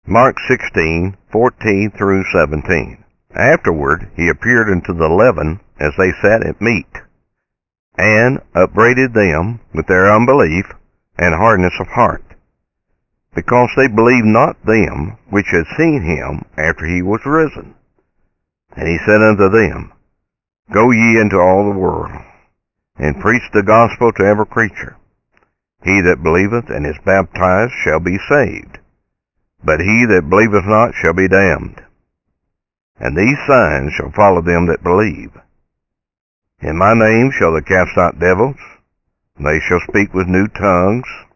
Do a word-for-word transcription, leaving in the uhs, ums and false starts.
Mark sixteen, fourteen through seventeen. Afterward he appeared unto the eleven as they sat at meat, and upbraided them with their unbelief and hardness of heart, because they believed not them which had seen him after he was risen. And he said unto them, Go ye into all the world, and preach the gospel to every creature. He that believeth and is baptized shall be saved, but he that believeth not shall be damned. And these signs shall follow them that believe. In my name shall they cast out devils, and they shall speak with new tongues,